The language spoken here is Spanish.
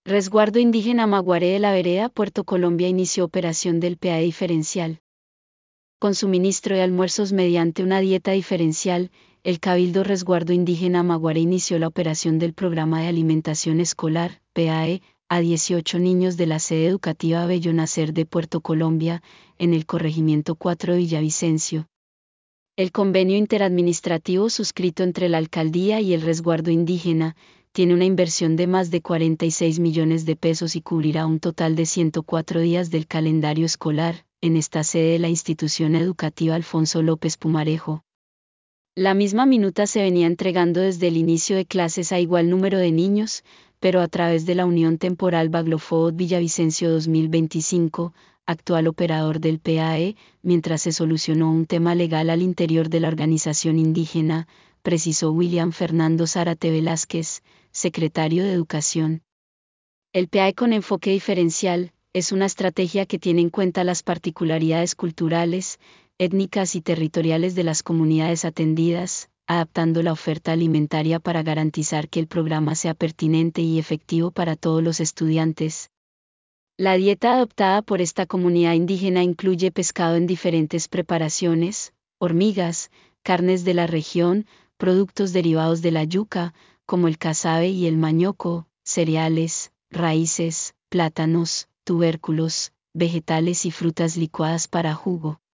Resguardo Indígena Maguaré de la Vereda, Puerto Colombia inició operación del PAE diferencial. Con suministro de almuerzos mediante una dieta diferencial, el Cabildo Resguardo Indígena Maguaré inició la operación del Programa de Alimentación Escolar, PAE, a 18 niños de la sede educativa Bello Nacer de Puerto Colombia, en el corregimiento 4 de Villavicencio. El convenio interadministrativo suscrito entre la Alcaldía y el Resguardo Indígena tiene una inversión de más de 46 millones de pesos y cubrirá un total de 104 días del calendario escolar, en esta sede de la institución educativa Alfonso López Pumarejo. La misma minuta se venía entregando desde el inicio de clases a igual número de niños, pero a través de la Unión Temporal Baglofod Villavicencio 2025, actual operador del PAE, mientras se solucionó un tema legal al interior de la organización indígena, precisó William Fernando Zárate Velázquez, secretario de Educación. El PAE con enfoque diferencial es una estrategia que tiene en cuenta las particularidades culturales, étnicas y territoriales de las comunidades atendidas, adaptando la oferta alimentaria para garantizar que el programa sea pertinente y efectivo para todos los estudiantes. La dieta adoptada por esta comunidad indígena incluye pescado en diferentes preparaciones, hormigas, carnes de la región, productos derivados de la yuca, como el casabe y el mañoco, cereales, raíces, plátanos, tubérculos, vegetales y frutas licuadas para jugo.